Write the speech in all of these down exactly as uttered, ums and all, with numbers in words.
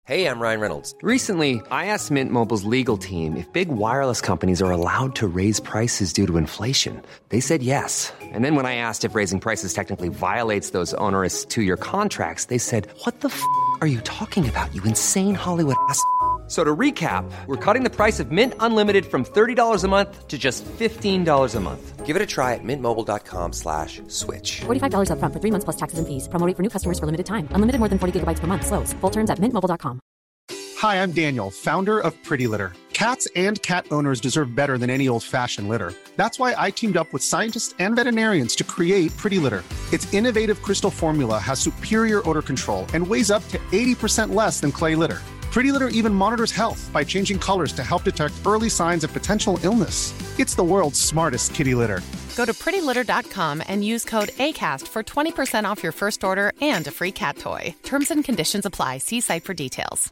Hey, I'm Ryan Reynolds. Recently, I asked Mint Mobile's legal team if big wireless companies are allowed to raise prices due to inflation. They said yes. And then when I asked if raising prices technically violates those onerous two-year contracts, they said, what the f*** are you talking about, you insane Hollywood ass f- So to recap, we're cutting the price of Mint Unlimited from thirty dollars a month to just fifteen dollars a month. Give it a try at mintmobile.com slash switch. forty-five dollars up front for three months plus taxes and fees. Promo rate for new customers for limited time. Unlimited more than forty gigabytes per month. Slows full terms at mint mobile dot com. Hi, I'm Daniel, founder of Pretty Litter. Cats and cat owners deserve better than any old-fashioned litter. That's why I teamed up with scientists and veterinarians to create Pretty Litter. Its innovative crystal formula has superior odor control and weighs up to eighty percent less than clay litter. Pretty Litter even monitors health by changing colors to help detect early signs of potential illness. It's the world's smartest kitty litter. Go to pretty litter dot com and use code ACAST for twenty percent off your first order and a free cat toy. Terms and conditions apply. See site for details.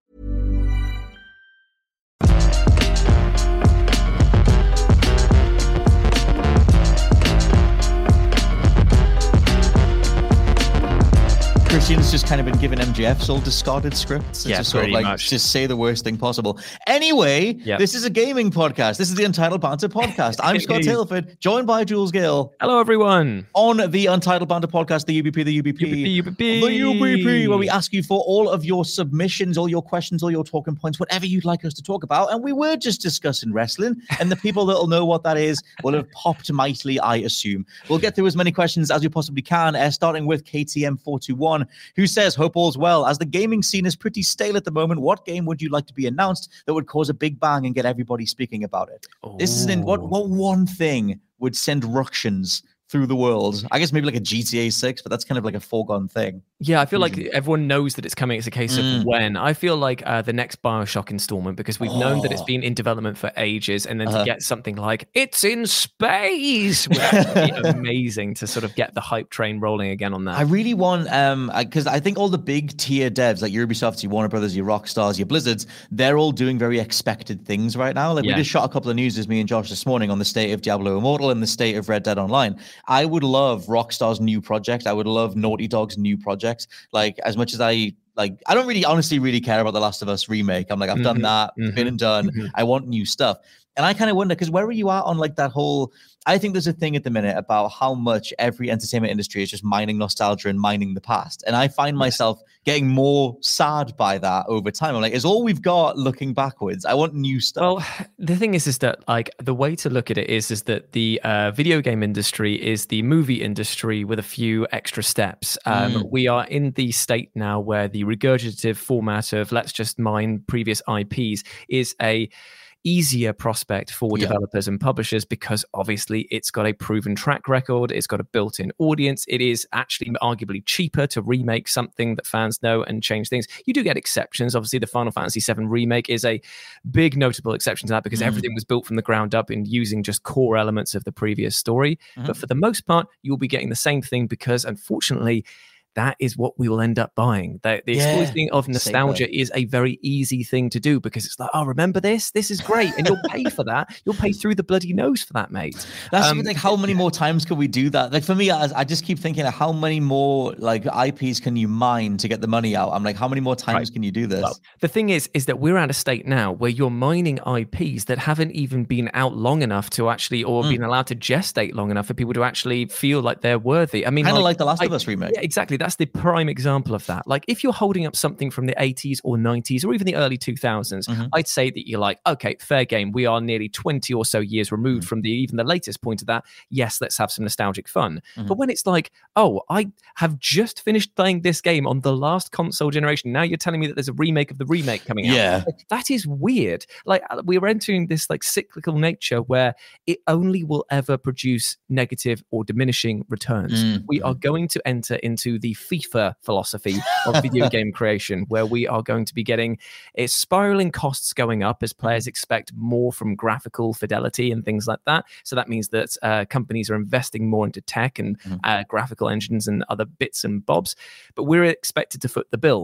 Christian's just kind of been given M G F's all discarded scripts. Yeah, just sort of pretty like much. just say the worst thing possible. Anyway, Yep. This is a gaming podcast. This is the Untitled Banter podcast. I'm Scott Tailford, joined by Jules Gill. Hello, everyone. On the Untitled Banter podcast, the U B P, the U B P, U B P, U B P. the U B P, where we ask you for all of your submissions, all your questions, all your talking points, whatever you'd like us to talk about. And we were just discussing wrestling, and the people that'll know what that is will have popped mightily, I assume. We'll get through as many questions as we possibly can, uh, starting with K T M four two one, who says, hope all's well. As the gaming scene is pretty stale at the moment, what game would you like to be announced that would cause a big bang and get everybody speaking about it? Ooh. This is in what what one thing would send ructions through the world? I guess maybe like a G T A six, but that's kind of like a foregone thing. Yeah, I feel like everyone knows that it's coming. It's a case Mm. of when. I feel like uh, the next Bioshock installment, because we've known that it's Oh. been in development for ages, and then Uh-huh. to get something like it's in space would actually be amazing to sort of get the hype train rolling again on that. I really want, um, because I think all the big tier devs like your Ubisofts, your Warner Brothers, your Rockstars, your Blizzards, they're all doing very expected things right now. Like Yeah. we just shot a couple of news as me and Josh this morning on the state of Diablo Immortal and the state of Red Dead Online. I would love Rockstar's new project. I would love Naughty Dog's new project. Like as much as I like, I don't really honestly really care about the Last of Us remake. I'm like, I've done Mhm, that, mhm, been and done. mhm. I want new stuff. And I kind of wonder, because where are you at on like that whole, I think there's a thing at the minute about how much every entertainment industry is just mining nostalgia and mining the past. And I find myself getting more sad by that over time. I'm like, is all we've got looking backwards? I want new stuff. Well, the thing is, is that like the way to look at it is, is that the uh, video game industry is the movie industry with a few extra steps. Um, Mm. We are in the state now where the regurgitative format of let's just mine previous I Ps is a easier prospect for Yeah. developers and publishers, because obviously it's got a proven track record, it's got a built-in audience, it is actually arguably cheaper to remake something that fans know and change things. You do get exceptions. Obviously the Final Fantasy seven remake is a big notable exception to that, because Mm. everything was built from the ground up in using just core elements of the previous story. Mhm. But for the most part, you'll be getting the same thing, because unfortunately that is what we will end up buying. The, the Yeah, exploiting of nostalgia is a very easy thing to do, because it's like, oh, remember this? This is great. And you'll pay for that. You'll pay through the bloody nose for that, mate. That's Um, like, how many more times can we do that? Like for me, I, I just keep thinking, like, how many more like I Ps can you mine to get the money out? I'm like, how many more times Right. can you do this? Well, the thing is, is that we're at a state now where you're mining I Ps that haven't even been out long enough to actually, or Mm. been allowed to gestate long enough for people to actually feel like they're worthy. I mean, Kind of like, like the Last of I- Us remake. Yeah, exactly. That's the prime example of that. Like if you're holding up something from the eighties or nineties or even the early two thousands, Mhm. I'd say that you're like, okay, fair game. We are nearly twenty or so years removed Mm. from the even the latest point of that. Yes, let's have some nostalgic fun. Mhm. But when it's like, oh, I have just finished playing this game on the last console generation. Now you're telling me that there's a remake of the remake coming out. Yeah. That is weird. Like uh, we are entering this like cyclical nature where it only will ever produce negative or diminishing returns. Mm. We are going to enter into the FIFA philosophy of video game creation, where we are going to be getting a spiraling costs going up as players expect more from graphical fidelity and things like that. So that means that uh, companies are investing more into tech and Mhm. uh, graphical engines and other bits and bobs, but we're expected to foot the bill.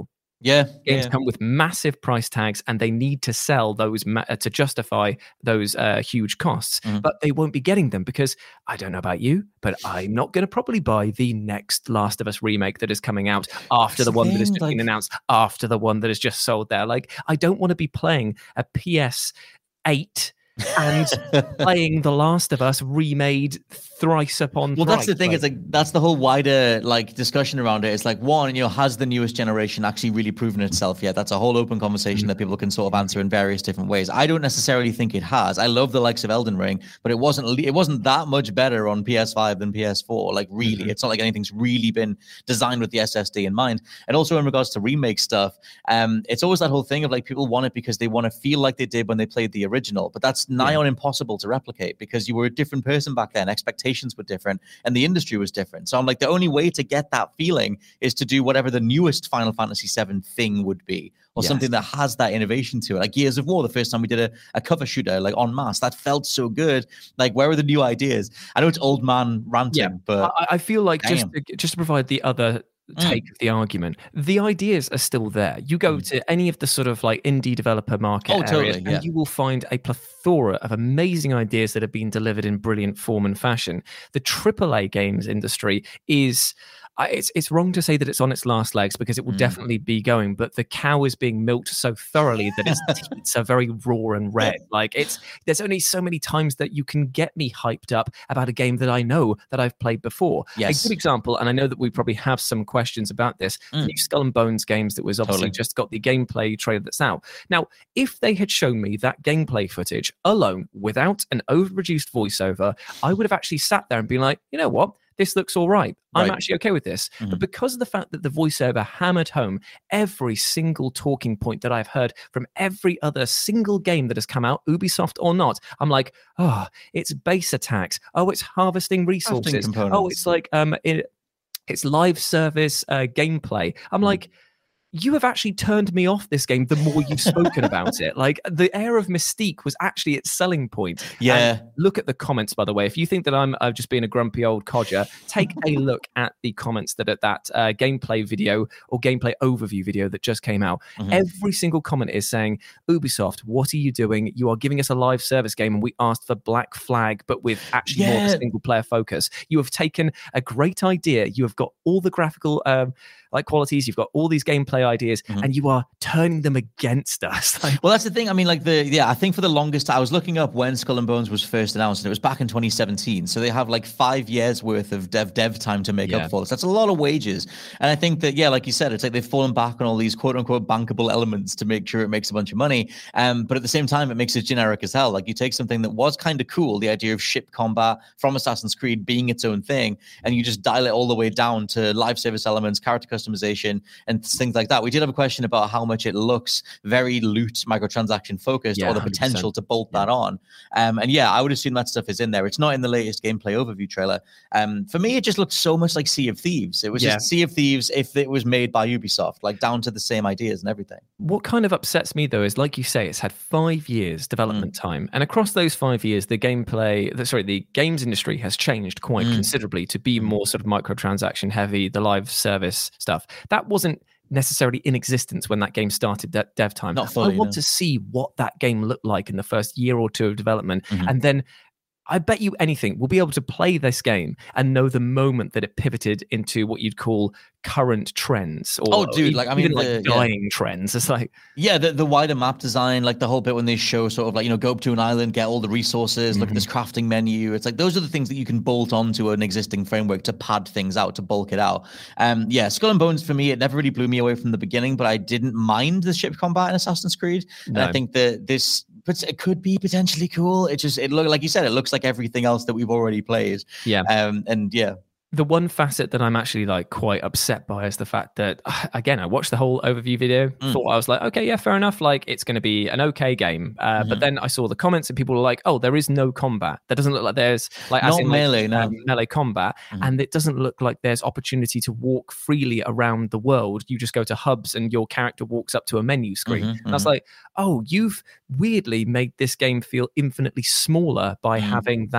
Yeah, Games yeah. come with massive price tags, and they need to sell those ma- to justify those uh, huge costs. Mhm. But they won't be getting them because I don't know about you, but I'm not going to probably buy the next Last of Us remake that is coming out after That's the the one that has thing, just like- been announced, after the one that has just sold there. Like, I don't want to be playing a P S eight and playing The Last of Us remade thrice upon Well, thrice. that's the thing. Like, It's like that's the whole wider like discussion around it. It's like, one, you know, has the newest generation actually really proven itself yet? That's a whole open conversation that people can sort of answer in various different ways. I don't necessarily think it has. I love the likes of Elden Ring, but it wasn't it wasn't that much better on P S five than P S four. Like, really, Mm-hmm. it's not like anything's really been designed with the S S D in mind. And also in regards to remake stuff, um, it's always that whole thing of like people want it because they want to feel like they did when they played the original, but that's nigh on impossible to replicate because you were a different person back then. Expectations were different and the industry was different. So I'm like, the only way to get that feeling is to do whatever the newest Final Fantasy seven thing would be, or Yes. something that has that innovation to it. Like Gears of War, the first time we did a, a cover shooter, like en masse, that felt so good. Like, where are the new ideas? I know it's old man ranting, Yeah, but I, I feel like just damn. to, just to provide the other take of the argument, the ideas are still there. You go to any of the sort of like indie developer market Oh, totally, areas, yeah. and you will find a plethora of amazing ideas that have been delivered in brilliant form and fashion. The triple A games industry is. I- It's it's wrong to say that it's on its last legs because it will definitely be going, but the cow is being milked so thoroughly that its teats are very raw and red. Like, it's there's only so many times that you can get me hyped up about a game that I know that I've played before. Yes. A good example, and I know that we probably have some questions about this, the new Skull and Bones games that was obviously Totally. just got the gameplay trailer that's out. Now, if they had shown me that gameplay footage alone without an overproduced voiceover, I would have actually sat there and been like, you know what? This looks all right. I'm Right. actually okay with this. Mm-hmm. But because of the fact that the voiceover hammered home every single talking point that I've heard from every other single game that has come out, Ubisoft or not, I'm like, oh, it's base attacks. Oh, it's harvesting resources. Oh, components. it's like um, it, it's live service uh, gameplay. I'm Mm. like, you have actually turned me off this game the more you've spoken about it. Like, the air of mystique was actually its selling point. Yeah. And look at the comments, by the way. If you think that I'm uh, just being a grumpy old codger, take a look at the comments that at that uh, gameplay video or gameplay overview video that just came out. Mm-hmm. Every single comment is saying, Ubisoft, what are you doing? You are giving us a live service game and we asked for Black Flag, but with actually more of Yeah. a single player focus. You have taken a great idea. You have got all the graphical um, like qualities. You've got all these gameplay ideas and you are turning them against us. Like, Well, that's the thing. I mean, like the yeah, I think for the longest, I was looking up when Skull and Bones was first announced, and it was back in twenty seventeen. So they have like five years worth of dev dev time to make Yeah. up for this. That's a lot of wages, and I think that yeah, like you said, it's like they've fallen back on all these quote unquote bankable elements to make sure it makes a bunch of money. Um, but at the same time, it makes it generic as hell. Like, you take something that was kind of cool, the idea of ship combat from Assassin's Creed being its own thing, and you just dial it all the way down to live service elements, character customization, and things like that. We did have a question about how much it looks very loot microtransaction focused, Yeah, or the one hundred potential percent. to bolt that on. Um, and yeah, I would assume that stuff is in there. It's not in the latest gameplay overview trailer. Um, for me, it just looked so much like Sea of Thieves. It was Yeah. just Sea of Thieves if it was made by Ubisoft, like down to the same ideas and everything. what kind of upsets me though is, like you say, it's had five years development time, and across those five years, the gameplay, the, sorry, the games industry has changed quite considerably to be more sort of microtransaction heavy, the live service stuff. That wasn't necessarily in existence when that game started de- dev time. Not fully, I want no. to see what that game looked like in the first year or two of development, Mm-hmm. and then I bet you anything we'll be able to play this game and know the moment that it pivoted into what you'd call current trends, or Oh, dude, even, like, I mean, even like the- yeah. dying trends. It's like, Yeah, the, the wider map design, like the whole bit when they show sort of like, you know, go up to an island, get all the resources, look at this crafting menu. It's like, those are the things that you can bolt onto an existing framework to pad things out, to bulk it out. Um, yeah, Skull and Bones for me, it never really blew me away from the beginning, but I didn't mind the ship combat in Assassin's Creed. And I No. think that this, but it could be potentially cool. It just, it look like you said, it looks like everything else that we've already played. yeah. Um, and yeah, The one facet that I'm actually like quite upset by is the fact that, again, I watched the whole overview video, thought I was like, okay, yeah, fair enough. Like, it's going to be an okay game. Uh, But then I saw the comments and people were like, oh, there is no combat. That doesn't look like there's like, as Not in, like, melee, no. um, melee combat. And it doesn't look like there's opportunity to walk freely around the world. You just go to hubs and your character walks up to a menu screen. And I was like, oh, you've weirdly made this game feel infinitely smaller by having that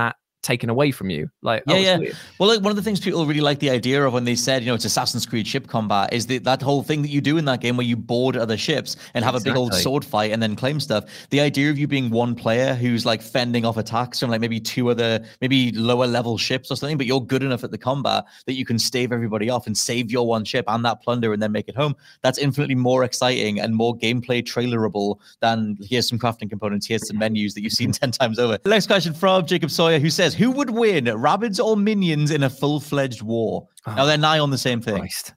taken away from you. Like, yeah, oh, it's yeah. weird. Well, like, one of the things people really like the idea of when they said, you know, it's Assassin's Creed ship combat is the, that whole thing that you do in that game where you board other ships and have exactly. a big old sword fight and then claim stuff. The idea of you being one player who's like fending off attacks from like maybe two other, maybe lower level ships or something, but you're good enough at the combat that you can stave everybody off and save your one ship and that plunder and then make it home. That's infinitely more exciting and more gameplay trailerable than here's some crafting components, here's some menus that you've seen ten times over. The next question from Jacob Sawyer, who says, who would win, Rabbids or minions in a full-fledged war? Oh, now they're nigh on the same thing. Christ.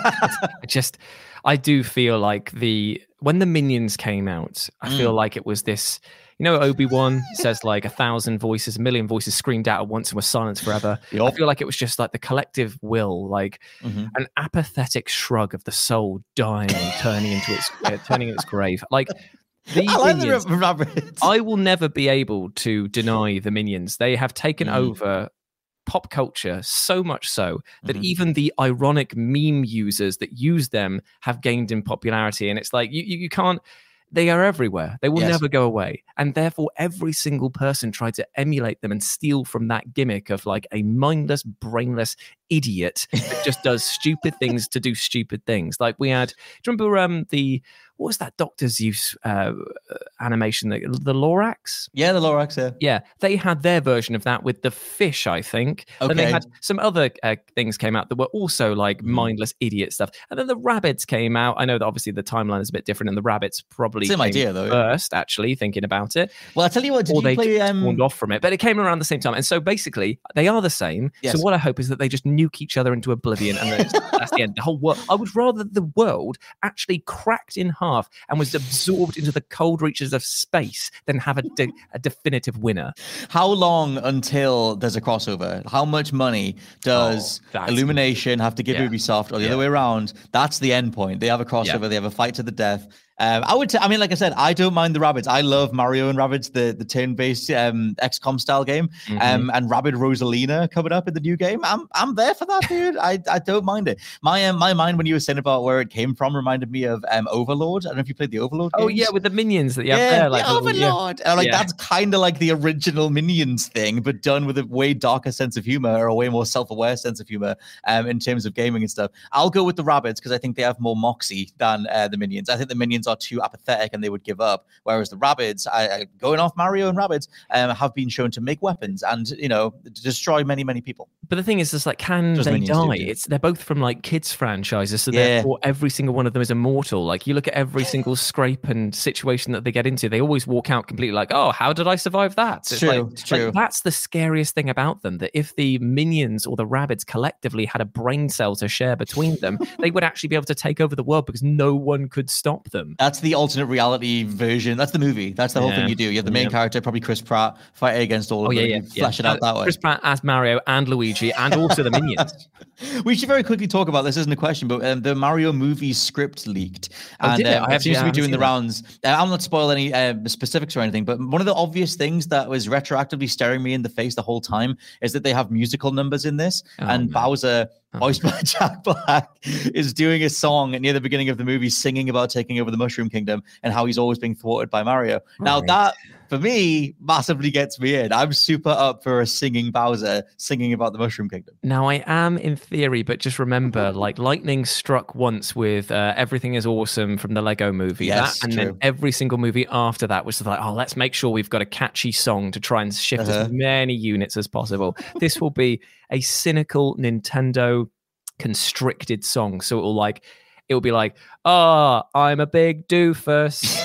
I just, I do feel like the, when the minions came out, I mm. feel like it was this, you know, Obi-Wan says like a thousand voices, a million voices screamed out at once and were silenced forever. Yep. I feel like it was just like the collective will, like mm-hmm. an apathetic shrug of the soul dying and turning into its, uh, turning in its grave. Like, These I, like minions, the I will never be able to deny the minions. They have taken mm. over pop culture so much so that mm-hmm. even the ironic meme users that use them have gained in popularity. And it's like, you, you, you can't, they are everywhere. They will yes. never go away. And therefore, every single person tried to emulate them and steal from that gimmick of like a mindless, brainless idiot that just does stupid things to do stupid things. Like we had, do you remember um, the, what was that Doctor Zeus uh, animation? The, the Lorax? Yeah, the Lorax, yeah. Yeah, they had their version of that with the fish, I think. Okay. And they had some other uh, things came out that were also like mm. mindless idiot stuff. And then the Rabbids came out. I know that obviously the timeline is a bit different and the Rabbids probably Same came idea, though, first, yeah. actually, thinking about it. Well, I'll tell you what, did or you they play... Um... Um... off from it, but it came around the same time. And so basically, they are the same. Yes. So what I hope is that they just nuke each other into oblivion and that's, that's the end. The whole world. I would rather the world actually cracked in half and was absorbed into the cold reaches of space than have a, de- a definitive winner. How long until there's a crossover? How much money does oh, Illumination have to give yeah. Ubisoft or the yeah. other way around? That's the end point. They have a crossover. Yeah. They have a fight to the death. Um, I would, t- I mean, like I said, I don't mind the Rabbids. I love Mario and Rabbids, the, the turn-based um, X COM style game, mm-hmm. um, and Rabbid Rosalina coming up in the new game. I'm, I'm there for that, dude. I, I don't mind it. My, um, my mind when you were saying about where it came from reminded me of um, Overlord. I don't know if you played the Overlord. Oh games. yeah, with the minions that you have yeah, there, like the Overlord. Yeah. Like yeah. that's kind of like the original Minions thing, but done with a way darker sense of humor or a way more self-aware sense of humor um, in terms of gaming and stuff. I'll go with the Rabbids because I think they have more moxie than uh, the Minions. I think the Minions are too apathetic and they would give up, whereas the Rabbids, I, I, going off Mario and Rabbids, um, have been shown to make weapons and, you know, destroy many, many people. But the thing is, it's like, can Just they die? Do, it's they're both from like kids franchises, so yeah. therefore every single one of them is immortal. Like you look at every single scrape and situation that they get into, they always walk out completely like, oh, how did I survive that? It's, it's true, like, it's true. Like, that's the scariest thing about them, that if the Minions or the Rabbids collectively had a brain cell to share between them, they would actually be able to take over the world because no one could stop them. That's the alternate reality version. That's the movie. That's the whole yeah. thing you do. You have the main yeah. character, probably Chris Pratt, fighting against all of oh, them. Yeah, yeah, flesh yeah. it out uh, that way. Chris Pratt as Mario and Luigi and also the Minions. We should very quickly talk about this. Isn't a question, but um, the Mario movie script leaked. Oh, and did it? Um, I have, it seems yeah, to be doing the that. rounds. Uh, I'm not spoiling any uh, specifics or anything, but one of the obvious things that was retroactively staring me in the face the whole time is that they have musical numbers in this. Oh, and man. Bowser, voiced by Jack Black, is doing a song near the beginning of the movie singing about taking over the Mushroom Kingdom and how he's always being thwarted by Mario. Right. Now that, for me, massively gets me in. I'm super up for a singing Bowser singing about the Mushroom Kingdom. Now I am in theory, but just remember, like lightning struck once with uh, Everything is Awesome from the Lego movie. Yes, that, and true. then every single movie after that was like, oh, let's make sure we've got a catchy song to try and shift uh-huh. as many units as possible. This will be a cynical Nintendo constricted song, so it will like it will be like, oh, I'm a big doofus.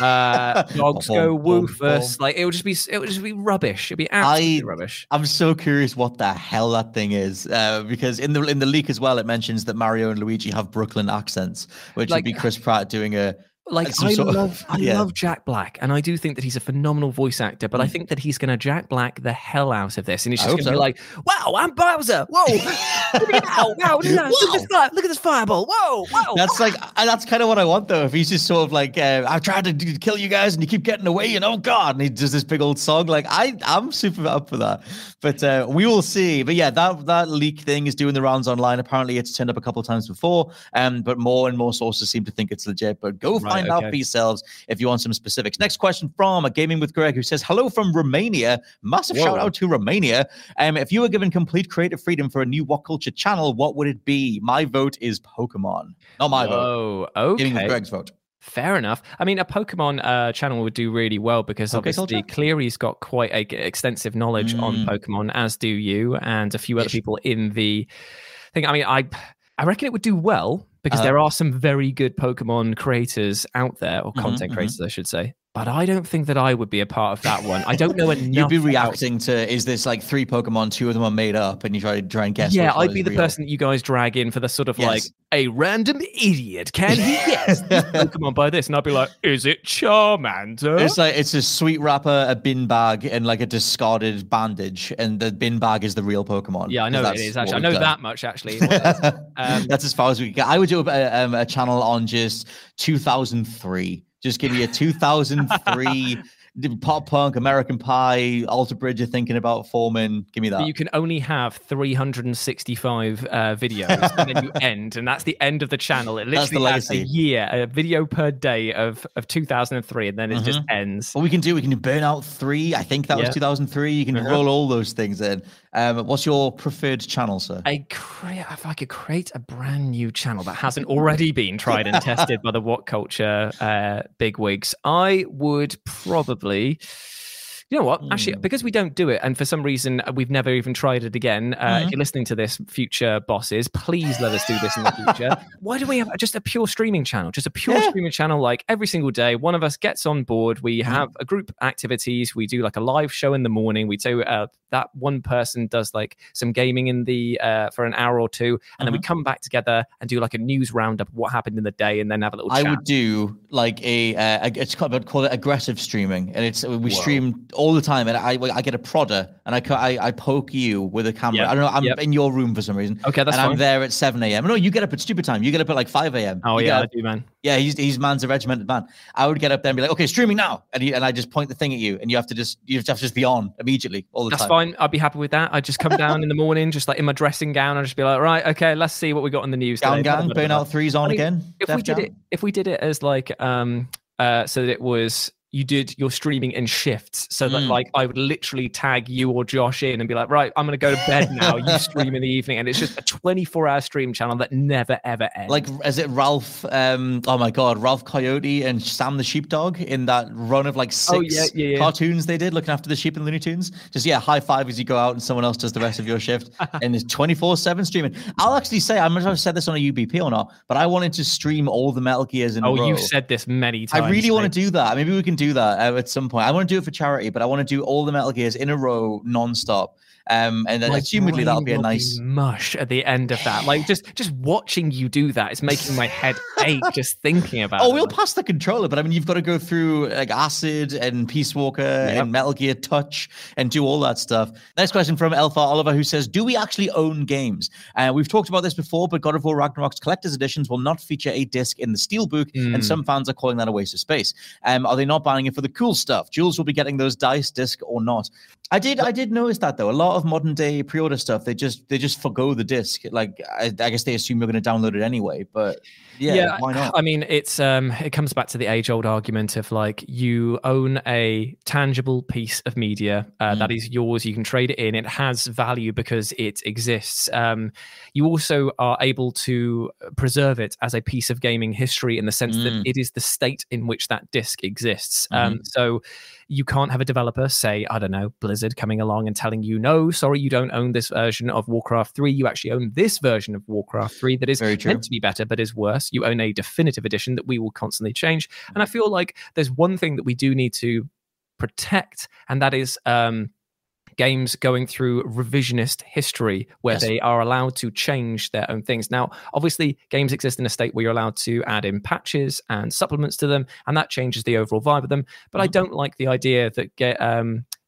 Uh, dogs go woofus. Like it would just be, it would just be rubbish. It'd be absolutely I, rubbish. I'm so curious what the hell that thing is, uh, because in the in the leak as well, it mentions that Mario and Luigi have Brooklyn accents, which like, would be Chris Pratt doing a. Like I love, of, I yeah. love Jack Black, and I do think that he's a phenomenal voice actor. But mm. I think that he's going to Jack Black the hell out of this, and he's just going to so. be like, "Wow, I'm Bowser! Whoa, look at that! Wow, look at, that. Look, at this fire, look at this fireball! Whoa, whoa!" That's like, that's kind of what I want though. If he's just sort of like, uh, "I've tried to do, kill you guys, and you keep getting away," and oh god, and he does this big old song. Like I, I'm super up for that. But uh, we will see. But yeah, that that leak thing is doing the rounds online. Apparently, it's turned up a couple of times before, um, but more and more sources seem to think it's legit. But go right. find okay. out for yourselves if you want some specifics. Next question from a Gaming with Greg, who says, hello from Romania. Massive Whoa. shout out to Romania. Um, if you were given complete creative freedom for a new What Culture channel, what would it be? My vote is Pokemon. Not my vote. Oh, okay. Gaming with Greg's vote. Fair enough. I mean, a Pokemon uh, channel would do really well because Okay, obviously Culture? Cleary's got quite a g- extensive knowledge Mm. on Pokemon, as do you and a few other Ish. people in the thing. I mean, I I reckon it would do well because Uh, there are some very good Pokemon creators out there, or Mhm, content mhm. creators, I should say. But I don't think that I would be a part of that one. I don't know enough. You'd be about- reacting to, is this like three Pokemon, two of them are made up, and you try to try and guess. Yeah, which one I'd be is the real. person that you guys drag in for the sort of Yes. like a random idiot. Can he guess this Pokemon by this? And I'd be like, is it Charmander? It's like it's a sweet wrapper, a bin bag, and like a discarded bandage, and the bin bag is the real Pokemon. Yeah, I know it That's is what actually. I we've know done. that much actually. Um, That's as far as we get. I would do a, um, a channel on just two thousand three. Just give me a two thousand three pop punk, American Pie, Alter Bridge you're thinking about forming. Give me that. But you can only have three hundred sixty-five uh, videos and then you end, and that's the end of the channel. It That's the literally has a legacy. year, a video per day of, of two thousand three, and then it just Mm-hmm. ends. What we can do, we can do Burnout three. I think that Yeah. was two thousand three. You can Uh-huh. roll all those things in. Um, what's your preferred channel, sir? I create if I could create a brand new channel that hasn't already been tried and tested by the What Culture uh, bigwigs, I would probably. You know what? Actually, because we don't do it, and for some reason we've never even tried it again. Uh, If you're listening to this, future bosses, please let us do this in the future. Why do we have just a pure streaming channel? Just a pure Yeah. streaming channel, like every single day. One of us gets on board. We have a group activities. We do like a live show in the morning. We do uh, that one person does like some gaming in the uh, for an hour or two, and then we come back together and do like a news roundup of what happened in the day, and then have a little I chat. would do like a, uh, a- it's called, I'd call it aggressive streaming, and it's we stream all the time, and I I get a prodder, and I co- I, I poke you with a camera. Yep, I don't know. I'm yep. in your room for some reason. Okay, that's and I'm fine. there at seven a.m. No, you get up at stupid time. You get up at like five a.m. Oh You yeah, I get up- do, man. yeah. He's he's man's a regimented man. I would get up there and be like, okay, streaming now, and he, and I just point the thing at you, and you have to just you have to just be on immediately all the That's time. fine. I'd be happy with that. I'd just come down in the morning, just like in my dressing gown, and just be like, right, okay, let's see what we got on the news. Down today. gang, Burnout three's on I mean, again. If Def we did Jam. it, if we did it as like, um, uh, so that it was. You did your streaming in shifts, so that Mm. like I would literally tag you or Josh in and be like, right, I'm gonna go to bed now. You stream in the evening, and it's just a twenty-four hour stream channel that never ever ends. Like, is it Ralph? Um, oh my God, Ralph Coyote and Sam the Sheepdog in that run of like six Oh, yeah, yeah, yeah. cartoons they did looking after the sheep and Looney Tunes. Just yeah, high five as you go out and someone else does the rest of your shift, and it's twenty-four seven streaming. I'll actually say I'm not sure if I've said this on a U B P or not, but I wanted to stream all the Metal Gears in a oh, row. you've said this many times. I really want mate. to do that. Maybe we can do that uh, at some point. I want to do it for charity, but I want to do all the Metal Gears in a row, non-stop. Um, and then My assumedly that'll be a brain will nice. mush at the end of that. Like just just watching you do that, it's making my head ache just thinking about Oh, it. we'll Like, pass the controller, but I mean, you've got to go through like Acid and Peace Walker and Metal Gear Touch and do all that stuff. Next question from Elfar Oliver, who says, do we actually own games? Uh, we've talked about this before, but God of War Ragnarok's collector's editions will not feature a disc in the steelbook, and some fans are calling that a waste of space. Um, are they not buying it for the cool stuff? Jules will be getting those dice, disc or not. I did I did notice that, though. A lot of modern day pre-order stuff, they just they just forgo the disc. Like, I, I guess they assume you're going to download it anyway, but yeah, why not? I mean, it's um, it comes back to the age-old argument of like you own a tangible piece of media uh, Mm. that is yours. You can trade it in. It has value because it exists. Um, you also are able to preserve it as a piece of gaming history in the sense Mm. that it is the state in which that disc exists. Mm-hmm. Um, so you can't have a developer say, I don't know, Blizzard coming along and telling you, no, sorry, you don't own this version of Warcraft three. You actually own this version of Warcraft three that is Very true. meant to be better, but is worse. You own a definitive edition that we will constantly change. And I feel like there's one thing that we do need to protect, and that is um, games going through revisionist history where Yes. they are allowed to change their own things. Now, obviously, games exist in a state where you're allowed to add in patches and supplements to them, and that changes the overall vibe of them. But I don't like the idea that get um,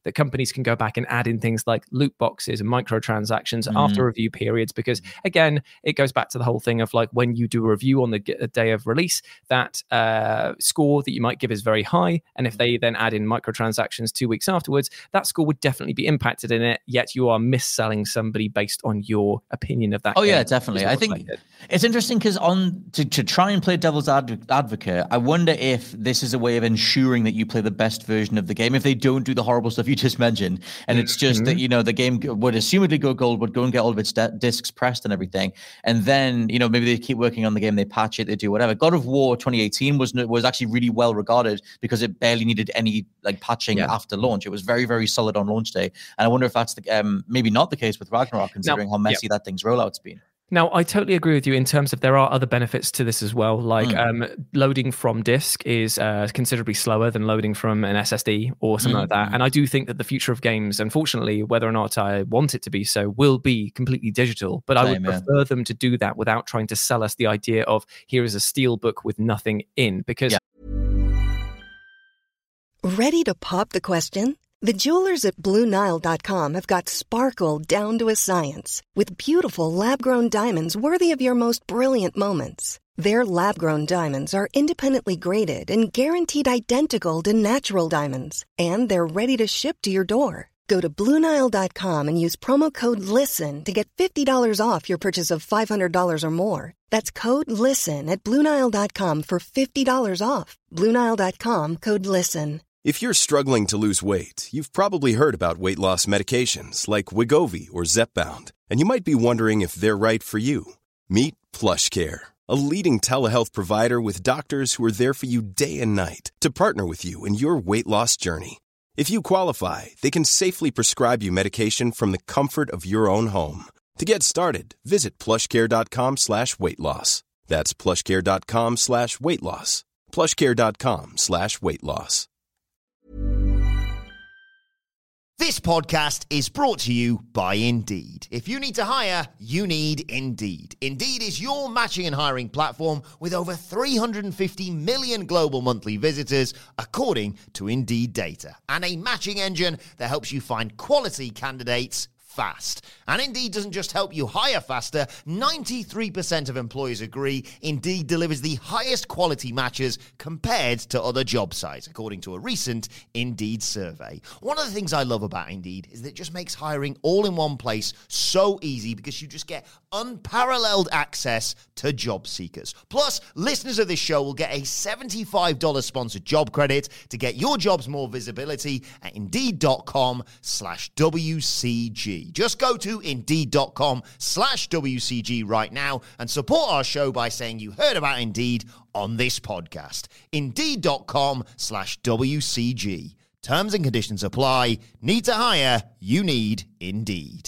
that companies can go back and add in things like loot boxes and microtransactions Mm. after review periods, because again, it goes back to the whole thing of like when you do a review on the g- day of release, that uh, score that you might give is very high, and if they then add in microtransactions two weeks afterwards, that score would definitely be impacted in it, yet you are mis-selling somebody based on your opinion of that Oh game. yeah, definitely. I think it's interesting because on to, to try and play devil's adv- advocate, I wonder if this is a way of ensuring that you play the best version of the game if they don't do the horrible stuff you just mentioned, and it's just Mm-hmm. that, you know, the game would assumedly go gold, would go and get all of its de- discs pressed and everything, and then, you know, maybe they keep working on the game, they patch it, they do whatever. God of War twenty eighteen was was actually really well regarded because it barely needed any like patching Yeah. after launch. It was very very solid on launch day, and I wonder if that's the um, maybe not the case with Ragnarok, considering how messy that thing's rollout's been. Now, I totally agree with you in terms of there are other benefits to this as well. Like Mm. um, loading from disk is uh, considerably slower than loading from an S S D or something Mm. like that. And I do think that the future of games, unfortunately, whether or not I want it to be so, will be completely digital. But I would Same, yeah. prefer them to do that without trying to sell us the idea of here is a steel book with nothing in. Because Yeah. Ready to pop the question? The jewelers at Blue Nile dot com have got sparkle down to a science with beautiful lab-grown diamonds worthy of your most brilliant moments. Their lab-grown diamonds are independently graded and guaranteed identical to natural diamonds, and they're ready to ship to your door. Go to Blue Nile dot com and use promo code LISTEN to get fifty dollars off your purchase of five hundred dollars or more. That's code LISTEN at Blue Nile dot com for fifty dollars off. Blue Nile dot com, code LISTEN. If you're struggling to lose weight, you've probably heard about weight loss medications like Wegovy or Zepbound, and you might be wondering if they're right for you. Meet PlushCare, a leading telehealth provider with doctors who are there for you day and night to partner with you in your weight loss journey. If you qualify, they can safely prescribe you medication from the comfort of your own home. To get started, visit plushcare.com slash weight loss. That's plushcare.com slash weight loss. plushcare.com slash weight loss. This podcast is brought to you by Indeed. If you need to hire, you need Indeed. Indeed is your matching and hiring platform with over three hundred fifty million global monthly visitors, according to Indeed data, and a matching engine that helps you find quality candidates fast. And Indeed doesn't just help you hire faster. ninety-three percent of employers agree Indeed delivers the highest quality matches compared to other job sites, according to a recent Indeed survey. One of the things I love about Indeed is that it just makes hiring all in one place so easy because you just get unparalleled access to job seekers. Plus, listeners of this show will get a seventy-five dollars sponsored job credit to get your jobs more visibility at Indeed.com slash WCG. Just go to Indeed.com slash WCG right now and support our show by saying you heard about Indeed on this podcast. Indeed.com slash WCG. Terms and conditions apply. Need to hire? You need Indeed.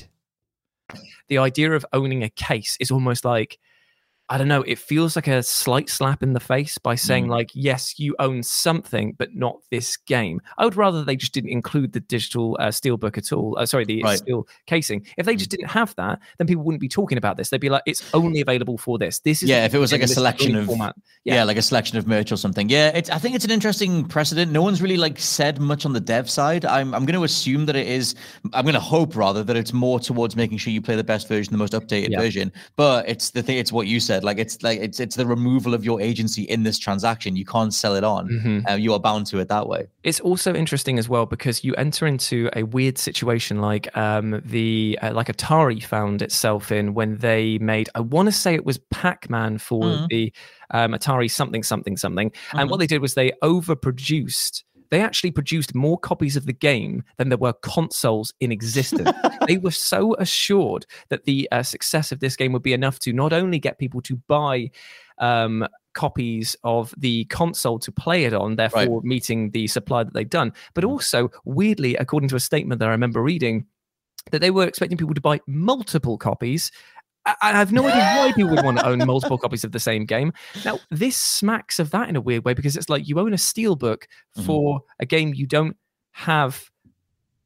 the idea of owning a case is almost like, I don't know, it feels like a slight slap in the face by saying, mm. like, yes, you own something, but not this game. I would rather they just didn't include the digital uh, steelbook at all. Uh, sorry, the right. steel casing. If they just didn't have that, then people wouldn't be talking about this. They'd be like, it's only available for this. This is yeah. If it was like a selection of format. Yeah. yeah, like a selection of merch or something. Yeah, it's. I think it's an interesting precedent. No one's really like said much on the dev side. I'm. I'm going to assume that it is. I'm going to hope rather that it's more towards making sure you play the best version, the most updated yeah. version. But it's the thing. It's what you said. Like it's like it's it's the removal of your agency in this transaction. You can't sell it on. Mm-hmm. Uh, you are bound to it that way. It's also interesting as well because you enter into a weird situation like um the uh, like Atari found itself in when they made. I want to say it was Pac-Man for mm-hmm. the um, Atari something something something, mm-hmm. and what they did was they overproduced. They actually produced more copies of the game than there were consoles in existence. They were so assured that the uh, success of this game would be enough to not only get people to buy um, copies of the console to play it on, therefore right. meeting the supply that they'd done, but also, weirdly, according to a statement that I remember reading, that they were expecting people to buy multiple copies. I have no idea why people would want to own multiple copies of the same game. Now, this smacks of that in a weird way because it's like you own a steelbook mm-hmm. for a game you don't have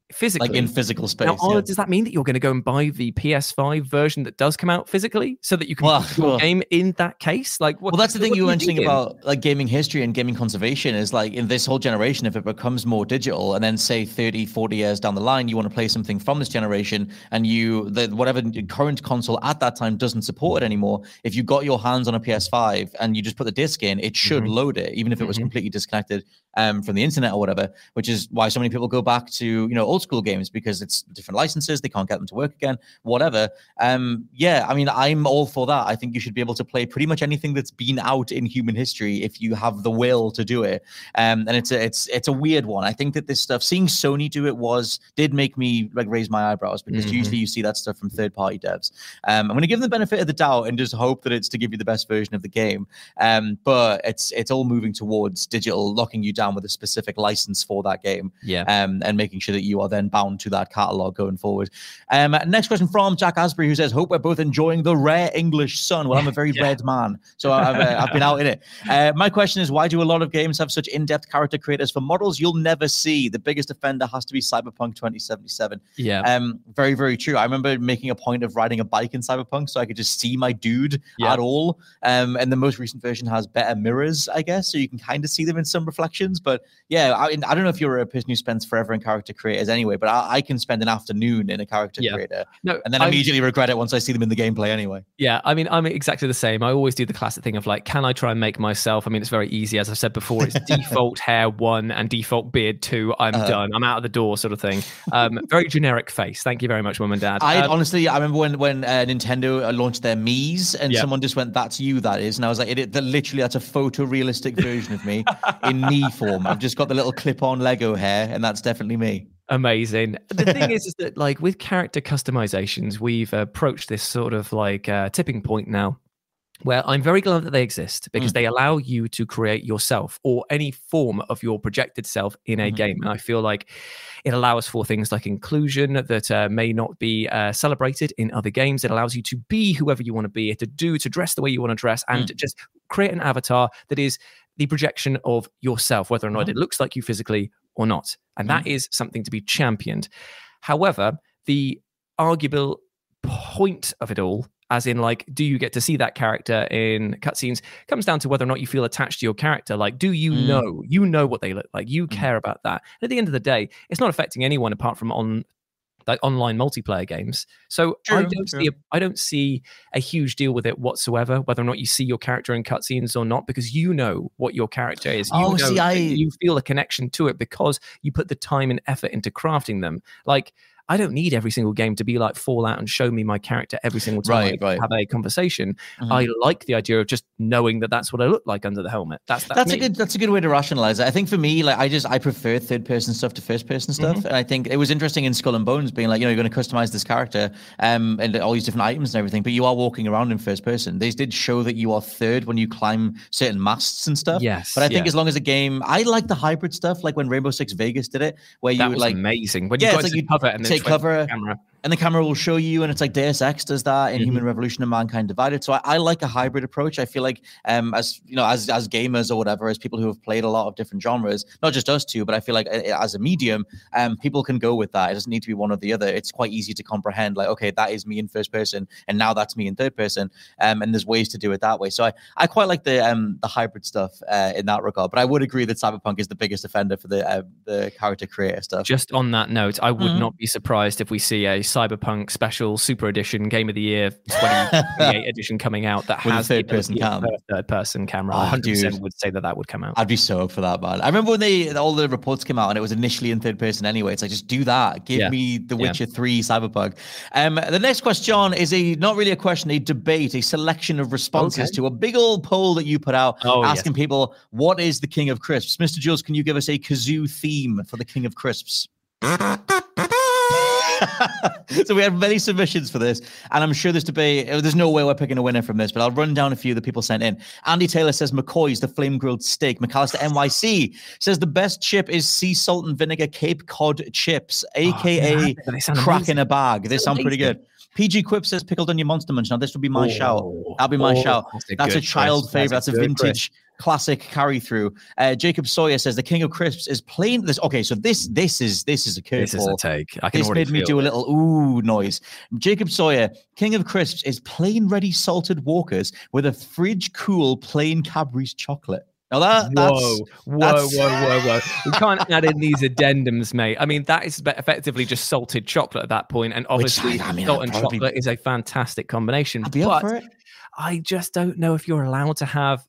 physically. Like in physical space. Now, oh, yeah. does that mean that you're going to go and buy the P S five version that does come out physically so that you can Well, put your well. game in that case? Like, what, Well, that's the thing what you are were mentioning thinking? about like gaming history and gaming conservation is like in this whole generation, if it becomes more digital and then say thirty, forty years down the line, you want to play something from this generation and you, the whatever current console at that time doesn't support it anymore. If you got your hands on a P S five and you just put the disc in, it should Mm-hmm. load it, even if it was Mhm. completely disconnected um, from the internet or whatever, which is why so many people go back to, you know, old school games because it's different licenses. They can't get them to work again, whatever. Um, yeah, I mean, I'm all for that. I think you should be able to play pretty much anything that's been out in human history if you have the will to do it. Um, and it's a, it's, it's a weird one. I think that this stuff, seeing Sony do it was, did make me like raise my eyebrows because Mhm. usually you see that stuff from third party devs. Um, I'm going to give them the benefit of the doubt and just hope that it's to give you the best version of the game. Um, but it's, it's all moving towards digital, locking you down with a specific license for that game. Yeah. Um, and making sure that you are then bound to that catalog going forward. Um, next question from Jack Asbury, who says, "Hope we're both enjoying the rare English sun." Well, I'm a very Yeah. red man, so I've uh, I've been out in it. Uh, my question is, why do a lot of games have such in-depth character creators for models you'll never see? The biggest offender has to be Cyberpunk twenty seventy-seven. Yeah. Um, very very true. I remember making a point of riding a bike in Cyberpunk so I could just see my dude Yeah. at all. Um, and the most recent version has better mirrors, I guess, so you can kind of see them in some reflections. But yeah, I, I don't know if you're a person who spends forever in character creators anyway, but I, I can spend an afternoon in a character Yeah. creator No, and then I'm- immediately regret it once I see them in the gameplay anyway. Yeah, I mean, I'm exactly the same. I always do the classic thing of like, can I try and make myself? I mean, it's very easy. As I've said before, it's default hair one and default beard two. I'm Uh-huh. done. I'm out of the door sort of thing. Um, very generic face. Thank you very much, Mum and Dad. I Um, honestly, I remember when when uh, Nintendo uh, launched their Mii's and Yeah. someone just went, "That's you, that is," and I was like, "It, it that literally that's a photorealistic version of me in Mii form. I've just got the little clip-on Lego hair, and that's definitely me." Amazing. The thing is, is that like with character customizations, we've approached this sort of like uh, tipping point now where I'm very glad that they exist because Mm. they allow you to create yourself or any form of your projected self in a Mhm. game. And I feel like it allows for things like inclusion that uh, may not be uh, celebrated in other games. It allows you to be whoever you want to be, to do, to dress the way you want to dress, and Mm. just create an avatar that is the projection of yourself, whether or not Mhm. it looks like you physically or not. And that is something to be championed. However, the arguable point of it all, as in like, do you get to see that character in cutscenes, comes down to whether or not you feel attached to your character. Like, do you Mm. know, you know what they look like, you Mm. care about that. And at the end of the day, it's not affecting anyone apart from on like online multiplayer games. So I True, don't true. see a, I don't see a huge deal with it whatsoever, whether or not you see your character in cutscenes or not, because you know what your character is. You Oh, know, see, I- you feel a connection to it because you put the time and effort into crafting them. Like, I don't need every single game to be like Fallout and show me my character every single time Right, I right. have a conversation. Mhm. I like the idea of just knowing that that's what I look like under the helmet. That's that's, That's me. a good. That's a good way to rationalize it. I think for me, like I just I prefer third person stuff to first person stuff, Mm-hmm. and I think it was interesting in Skull and Bones being like, you know, you're going to customize this character, um, and all these different items and everything, but you are walking around in first person. They did show that you are third when you climb certain masts and stuff. Yes, but I think yeah. as long as a game, I like the hybrid stuff, like when Rainbow Six Vegas did it, where you That would was like amazing. When Yeah, you it's got like to you cover it and then take it went to cover, the camera. and the camera will show you, and it's like Deus Ex does that in Mhm. Human Revolution and Mankind Divided. So I, I like a hybrid approach. I feel like, um, as you know, as as gamers or whatever, as people who have played a lot of different genres, not just us two, but I feel like uh, as a medium, um, people can go with that. It doesn't need to be one or the other. It's quite easy to comprehend. Like, okay, that is me in first person, and now that's me in third person. Um, and there's ways to do it that way. So I, I quite like the um the hybrid stuff uh, in that regard. But I would agree that Cyberpunk is the biggest offender for the uh, the character creator stuff. Just on that note, I would Mhm. not be surprised if we see a Cyberpunk special super edition Game of the Year twenty twenty-eight edition coming out that With a has the third-person ability of cam. a third-person camera. Oh, one hundred percent dude. would say that that would come out. I'd be so up for that, man. I remember when they all the reports came out and it was initially in third person anyway. It's like, just do that. Give Yeah. me The Yeah. Witcher three Cyberpunk. Um, the next question is a not really a question, a debate, a selection of responses Okay. to a big old poll that you put out Oh, asking people, what is the King of Crisps? Mister Jules, can you give us a kazoo theme for the King of Crisps? So we had many submissions for this, and I'm sure this debate, there's no way we're picking a winner from this, but I'll run down a few that people sent in. Andy Taylor says McCoy's, the flame grilled steak. McAllister N Y C says the best chip is sea salt and vinegar Cape Cod chips, aka Oh, they sound crack amazing. in a bag. They They sound sound pretty amazing. good. P G Quip says pickled onion monster munch. Now this would be my Oh, shout. That'll be my oh, shout. that's a That's a good child crisp. favorite. That's That's a a good vintage classic carry through. Uh, Jacob Sawyer says the King of Crisps is plain. This okay, so this this is this is a curveball. This is a take. I can this already made me feel do it. a little ooh noise. Jacob Sawyer, King of Crisps is plain ready salted Walkers with a fridge cool plain Cadbury's chocolate. Now that that's whoa, whoa, that's, whoa, whoa, whoa! We can't add in these addendums, mate. I mean, that is effectively just salted chocolate at that point, and obviously, Which, I mean, salt I'd and probably- chocolate is a fantastic combination. I'd be but up for it. I just don't know if you're allowed to have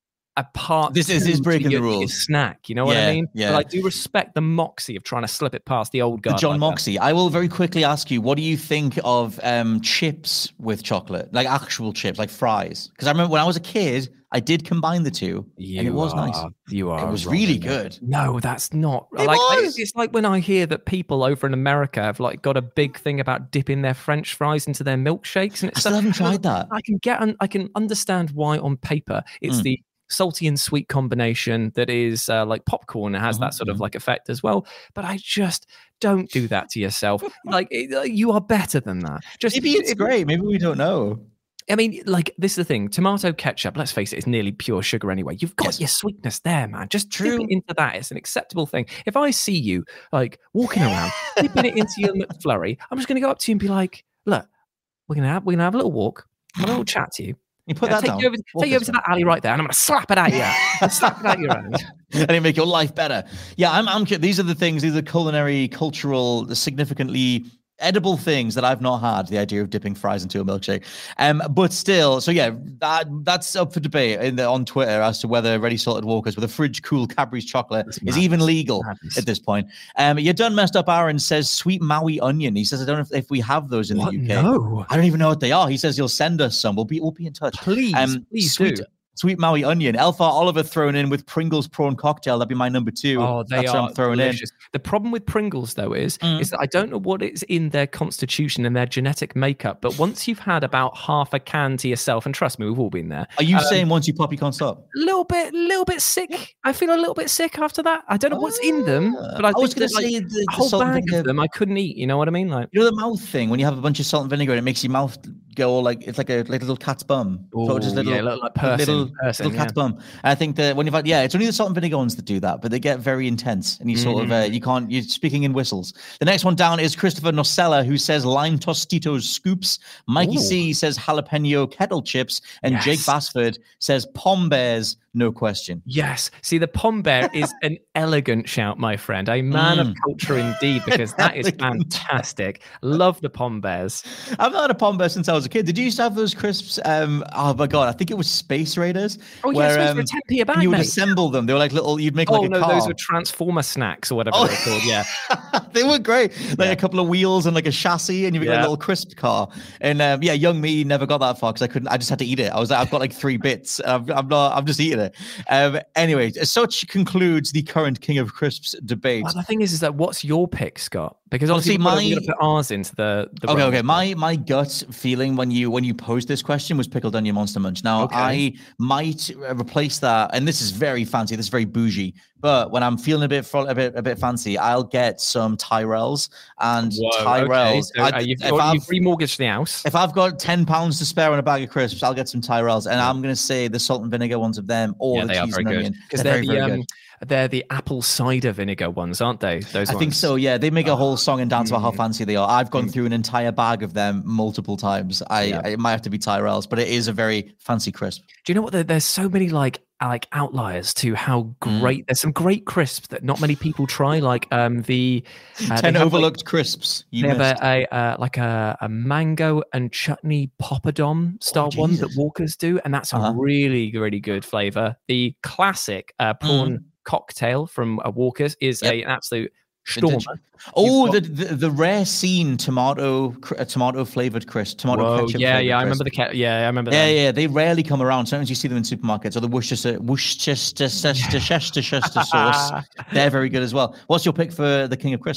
a part. This is- two is to breaking the your- your rules. snack, you know what Yeah, I mean? yeah. But I do respect the moxie of trying to slip it past the old guy. The John like Moxie. I will very quickly ask you, what do you think of um, chips with chocolate, like actual chips, like fries? Because I remember when I was a kid, I did combine the two, You and it was are, nice. You are. It was wrong really in that. good. No, that's not. It like I- was. It's like when I hear that people over in America have like got a big thing about dipping their French fries into their milkshakes, and I it's still haven't tried that. I can get. I can understand why on paper it's Mm. the salty and sweet combination that is uh, like popcorn. It has that sort of Mm-hmm. like effect as well. But I just don't do that to yourself. Like it, uh, you are better than that. Just Maybe it's it- great. Maybe we don't know. I mean, like, this is the thing. Tomato ketchup, let's face it, is nearly pure sugar anyway. You've got Yes. your sweetness there, man. Just True. dip it into that. It's an acceptable thing. If I see you, like, walking around, dipping it into your McFlurry, I'm just going to go up to you and be like, look, we're going to have we're gonna have a little walk, have a little chat to you. You put Uh, that take down. you over, Walk take you over this to way. that alley right there, and I'm going to slap it at you. I'll slap it at your hand. and it make your life better. Yeah, I'm. I'm. These are the things. These are culinary, cultural, significantly edible things that I've not had. The idea of dipping fries into a milkshake, um, but still. So yeah, that that's up for debate in the, on Twitter as to whether ready salted Walkers with a fridge cool Cadbury's chocolate is madness. even legal Madness. at this point. Um, you done messed up. Aaron says sweet Maui onion. He says I don't know if, if we have those in What? the U K. No. I don't even know what they are. He says he'll send us some. We'll be we'll be in touch. Please, please sweet, do. Sweet Maui onion. Alpha Oliver thrown in with Pringles prawn cocktail. That'd be my number two. Oh, they That's are what I'm throwing delicious. The problem with Pringles, though, is Mm. is that I don't know what is in their constitution and their genetic makeup. But once you've had about half a can to yourself, and trust me, we've all been there. in. Are you um, saying once you pop, you can't stop? A little bit, little bit sick. I feel a little bit sick after that. I don't know what's in them, but I, I was think gonna that, say like, the- the a whole salt and bag vinegar- of them I couldn't eat. You know what I mean? Like, You know the mouth thing when you have a bunch of salt and vinegar and it makes your mouth go all like it's like a like a little cat's bum. Ooh, yeah, little, like person, little, person, little cat's yeah. bum. And I think that when you've had yeah, it's only the salt and vinegar ones that do that, but they get very intense and you sort of uh, Mm-hmm. you can't you're speaking in whistles. The next one down is Christopher Nocella who says lime Tostitos scoops. Mikey Ooh. C says jalapeno kettle chips, and Yes. Jake Basford says Pom Bears. No question. yes. See, the Pom Bear is an elegant shout, my friend. A man of Mm. culture indeed, because that is Elegant. fantastic. Love the Pom Bears. I've not had a Pom Bear since I was a kid. Did you used to have those crisps? Um, oh my god, I think it was Space Raiders. Oh, yeah, where, Space for a um, ten p a bag, and you would mate. assemble them. They were like little. You'd make Oh like a no, car. those were Transformer snacks or whatever Oh. they're called. Yeah, They were great. Like Yeah. a couple of wheels and like a chassis, and you got Yeah. a little crisp car. And um, yeah, young me never got that far because I couldn't. I just had to eat it. I was like, I've got like three bits. I'm, I'm not. I'm just eating it. Um, anyway, as such concludes the current King of Crisps debate. well, the thing is, is that what's your pick, Scott? Because Well, obviously see, we're gonna- my- we're going to put ours into the. the Okay, realm. okay. My my gut feeling when you when you posed this question was pickled onion monster munch. Now Okay. I might uh, replace that, and this is very fancy. This is very bougie. But when I'm feeling a bit fro- a bit a bit fancy, I'll get some Tyrells and Whoa, okay. Tyrells. So, I- uh, you've, if or I've- you've remortgaged the house. If I've got ten pounds to spare on a bag of crisps, I'll get some Tyrells, and I'm going to say the salt and vinegar ones of them, or yeah, the they are cheese very and good onion. because They're they're, very, the very um, good. they're the apple cider vinegar ones, aren't they? Those I ones. think so. Yeah, they make a whole song and dance about how Mm. fancy they are. I've gone through an entire bag of them multiple times. I Yeah. it might have to be Tyrells, but it is a very fancy crisp. Do you know what? There, there's so many like like outliers to how Mm. great. There's some great crisps that not many people try. Like um the uh, they Ten have, like- overlooked crisps. You They have missed. a, a uh, like a, a mango and chutney poppadom style one that Jesus. Walkers do, and that's Uh-huh. a really really good flavor. The classic uh, prawn cocktail from uh, Walkers is Yep. a, an absolute stormer. Vintage. Oh, got- the, the the rare scene tomato cr- uh, tomato flavored crisp, tomato Whoa, ketchup. yeah, flavoured yeah, I crisp. remember the cat. Yeah, I remember Yeah, that. yeah, they rarely come around. Sometimes you see them in supermarkets or the Worcestershire Worcestershire Worcestershire sauce. They're very good as well. What's your pick for the King of Crisps?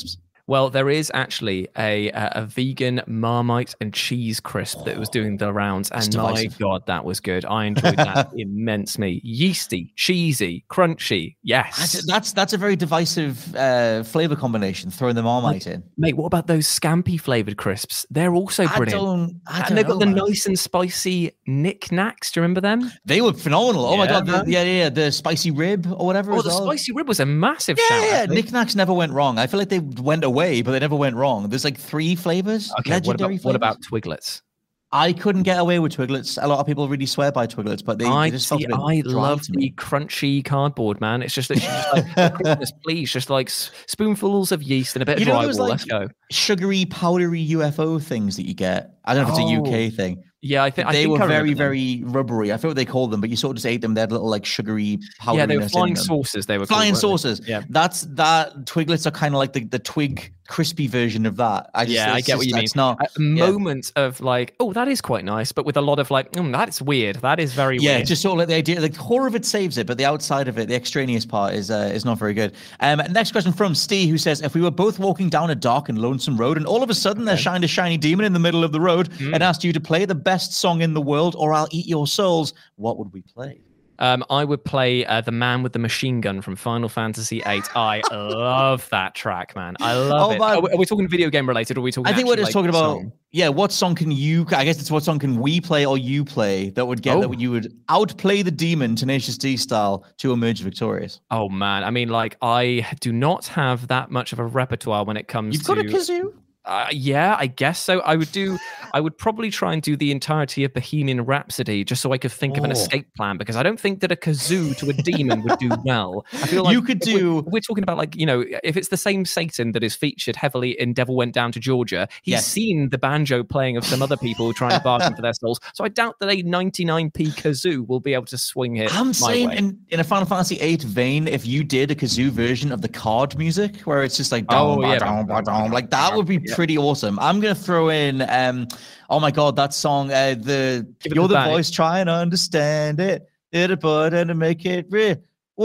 Well, there is actually a a, a vegan Marmite and cheese crisp that was doing the rounds, and my God, that was good. I enjoyed that immensely. Yeasty, cheesy, crunchy. Yes, that's that's, that's a very divisive uh, flavor combination. Throwing the Marmite like, in, mate. What about those scampi flavored crisps? They're also brilliant. I don't, I don't and they've know, got the man. nice and spicy knickknacks. Do you remember them? They were phenomenal. Oh yeah, my God, the, man. yeah, yeah, the spicy rib or whatever. Oh, as the well. spicy rib was a massive Yeah, shout. yeah. Knickknacks never went wrong. I feel like they went away, but they never went wrong. There's like three flavors. Okay, what legendary about, flavors. what about Twiglets? I couldn't get away with Twiglets. A lot of people really swear by Twiglets, but they, I they just see. felt a I bit dry love to the me. crunchy cardboard, man. It's just, it's just like Christmas, please, just like s- spoonfuls of yeast and a bit You of know drywall. those like Let's go. sugary, powdery U F O things that you get? I don't know if it's a U K Oh. thing. Yeah, I think I They think were I very, remember them. very rubbery. I forget what they called them, but you sort of just ate them. They had little like sugary powderiness Yeah, they were in flying them. saucers. They were Flying called, weren't saucers. they? Yeah, That's that. Twiglets are kind of like the, the twig crispy version of that. I just, yeah, I it's get what just- you mean. It's not a yeah. moment of like, oh, that is quite nice, but with a lot of like, mm, that's weird. That is very Yeah, weird. just sort of like the idea, the core of it saves it, but the outside of it, the extraneous part is uh, is not very good. Um, next question from Steve, who says, if we were both walking down a dark and lonesome road, and all of a sudden there shined a shiny demon in the middle of the road Mm. and asked you to play the best song in the world, or I'll eat your souls, what would we play? Um, I would play uh, the Man with the Machine Gun from Final Fantasy eight. I love that track, man. I love Oh, it. man. Are we, are we talking video game related, or are we talking? I think we're actually, just like, talking about, song? yeah, what song can you, I guess it's what song can we play or you play that would get, Oh. that you would outplay the demon, Tenacious D style, to emerge victorious? Oh man, I mean, like I do not have that much of a repertoire when it comes You've to. got a kazoo? Uh, yeah, I guess so. I would do. I would probably try and do the entirety of Bohemian Rhapsody just so I could think of an Oh. escape plan, because I don't think that a kazoo to a demon would do well. I feel like You could if we're- do- We're, talking about like you know, if it's the same Satan that is featured heavily in Devil Went Down to Georgia, he's Yes. seen the banjo playing of some other people trying to bargain for their souls. So I doubt that a ninety-nine p kazoo will be able to swing it. I'm my saying way. in, in a Final Fantasy eight vein, if you did a kazoo version of the card music where it's just like, Oh, dong, yeah. ba-dong, ba-dong, like that would be Yeah. pretty awesome. I'm going to throw in, um, oh my God, that song, uh, the Give it You're the the bang. Voice, try and understand it. Did it, but and to make it real.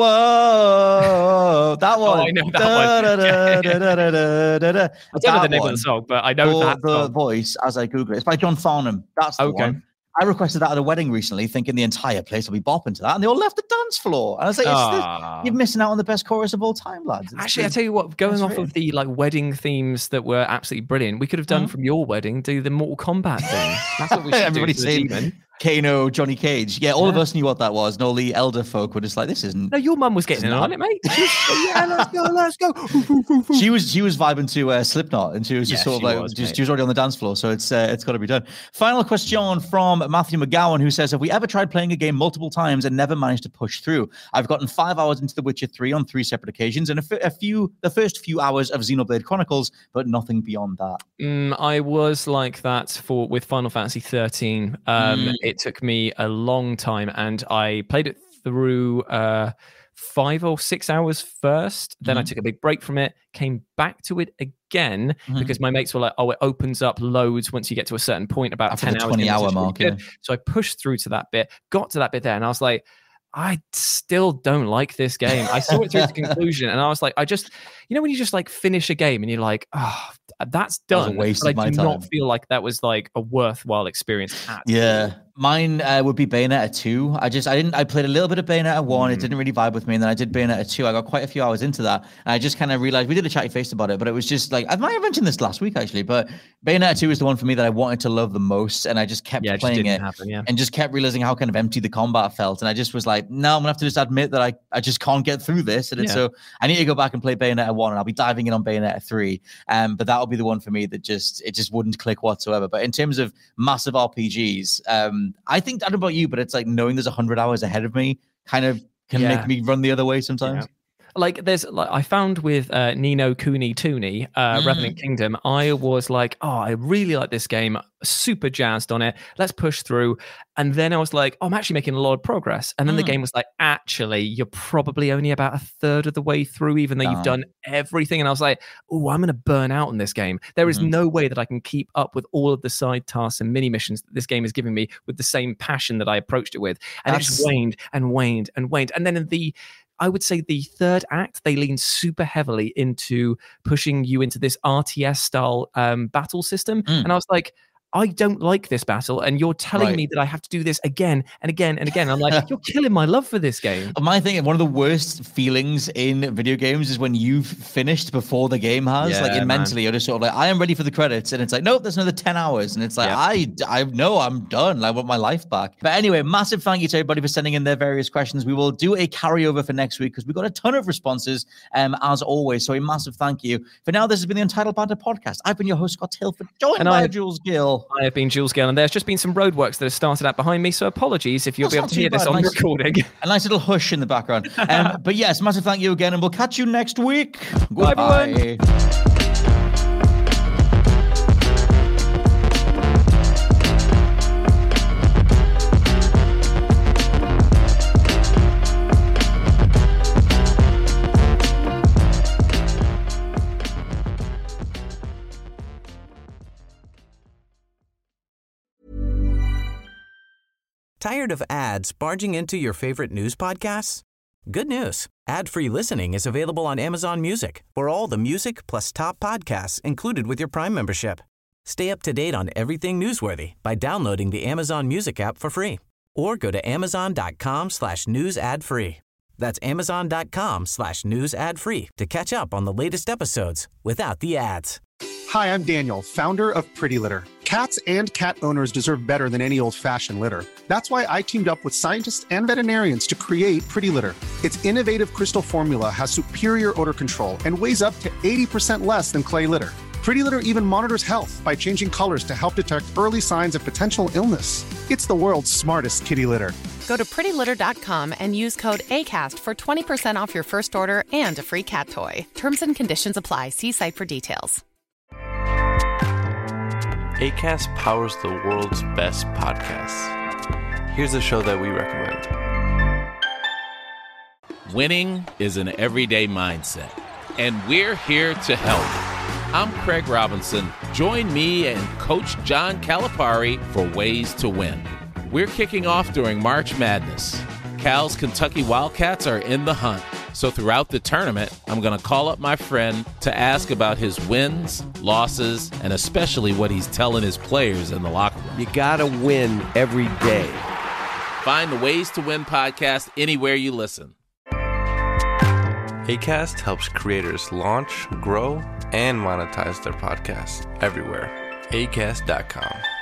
Whoa, that one. Oh, I know that one. Da-da-da-da-da-da-da-da. I don't know That the name one. of the song, but I know Or that the song. voice as I Google it. It's by John Farnham. That's the Okay. one. I requested that at a wedding recently, thinking the entire place will be bopping to that, and they all left the dance floor. And I was like, it's Ah. the, "You're missing out on the best chorus of all time, lads." It's Actually, I the- tell you what, going That's off right. of the like wedding themes that were absolutely brilliant, we could have done Uh-huh. from your wedding, do the Mortal Kombat thing. That's what we should Everybody's do. to the saying demon. Kano, Johnny Cage. Yeah, all of Yeah. us knew what that was, and all the elder folk were just like, "This isn't." No, your mum was getting in It's on not. it, mate. She was, yeah, let's go, let's go. She was she was vibing to uh, Slipknot, and she was just Yeah, sort of she like was, just, mate. she was already on the dance floor, so it's uh, it's got to be done. Final question from Matthew McGowan, who says, "Have we ever tried playing a game multiple times and never managed to push through? I've gotten five hours into The Witcher three on three separate occasions, and a, f- a few the first few hours of Xenoblade Chronicles, but nothing beyond that." Mm, I was like that for with Final Fantasy thirteen. Um, Mm. It took me a long time, and I played it through uh, five or six hours first. Then I Mhm. took a big break from it, came back to it again Mhm. because my mates were like, "Oh, it opens up loads once you get to a certain point, about After ten the hours." twenty in, which hour is really mark, good. yeah. So I pushed through to that bit, got to that bit there, and I was like, I still don't like this game. I saw it through to conclusion, and I was like, I just, you know, when you just like finish a game and you're like, oh, that's That was a done. waste but of I my do time. not feel like that was like a worthwhile experience. At Yeah, mine uh, would be Bayonetta two. I just I didn't I played a little bit of Bayonetta one. Mm. It didn't really vibe with me, and then I did Bayonetta two. I got quite a few hours into that, and I just kind of realized we did a chatty face about it, but it was just like I might have mentioned this last week actually, but Bayonetta two is the one for me that I wanted to love the most, and I just kept Yeah, it just playing didn't it happen, yeah. and just kept realizing how kind of empty the combat felt, and I just was like, no, I'm gonna have to just admit that I I just can't get through this, and it's Yeah. so I need to go back and play Bayonetta one, and I'll be diving in on Bayonetta three, um, but that'll be the one for me that just it just wouldn't click whatsoever. But in terms of massive R P Gs, um, I think I don't know about you, but it's like knowing there's a hundred hours ahead of me kind of can Yeah. make me run the other way sometimes. Like there's like I found with uh, Nino Kuni Tooney, uh, Mm. Revenant Kingdom, I was like, oh, I really like this game, super jazzed on it. Let's push through. And then I was like, oh, I'm actually making a lot of progress. And then the Mm. game was like, actually, you're probably only about a third of the way through, even though you've Damn. done everything. And I was like, oh, I'm going to burn out in this game. There is Mhm. no way that I can keep up with all of the side tasks and mini missions that this game is giving me with the same passion that I approached it with. And it just That's- waned and waned and waned. And then in the I would say the third act, they lean super heavily into pushing you into this R T S style um, battle system. Mm. And I was like, I don't like this battle, and you're telling right. me that I have to do this again and again and again. I'm like, you're killing my love for this game. My thing, one of the worst feelings in video games is when you've finished before the game has. Yeah, like, in mentally, you're just sort of like, I am ready for the credits, and it's like, nope, there's another ten hours, and it's like, yep. I, I know I'm done. I want my life back. But anyway, massive thank you to everybody for sending in their various questions. We will do a carryover for next week because we got a ton of responses, um, as always. So a massive thank you. For now, this has been the Untitled Banter podcast. I've been your host, Scott Tilford, joined and by I- Jules Gill. I have been Jules Gill, and there's just been some roadworks that have started out behind me, so apologies if you'll That's be able to hear bad. this on nice, recording. A nice little hush in the background. Um, but yes, massive thank you again, and we'll catch you next week. Bye, Goodbye. everyone. Tired of ads barging into your favorite news podcasts? Good news. Ad-free listening is available on Amazon Music for all the music plus top podcasts included with your Prime membership. Stay up to date on everything newsworthy by downloading the Amazon Music app for free or go to amazon.com slash news ad free. That's amazon.com slash news ad free to catch up on the latest episodes without the ads. Hi, I'm Daniel, founder of Pretty Litter. Cats and cat owners deserve better than any old-fashioned litter. That's why I teamed up with scientists and veterinarians to create Pretty Litter. Its innovative crystal formula has superior odor control and weighs up to eighty percent less than clay litter. Pretty Litter even monitors health by changing colors to help detect early signs of potential illness. It's the world's smartest kitty litter. Go to pretty litter dot com and use code ACAST for twenty percent off your first order and a free cat toy. Terms and conditions apply. See site for details. Acast powers the world's best podcasts. Here's a show that we recommend. Winning is an everyday mindset, and we're here to help. I'm Craig Robinson. Join me and Coach John Calipari for Ways to Win. We're kicking off during March Madness. Cal's Kentucky Wildcats are in the hunt. So throughout the tournament, I'm going to call up my friend to ask about his wins, losses, and especially what he's telling his players in the locker room. You got to win every day. Find the Ways to Win podcast anywhere you listen. Acast helps creators launch, grow, and monetize their podcasts everywhere. acast dot com.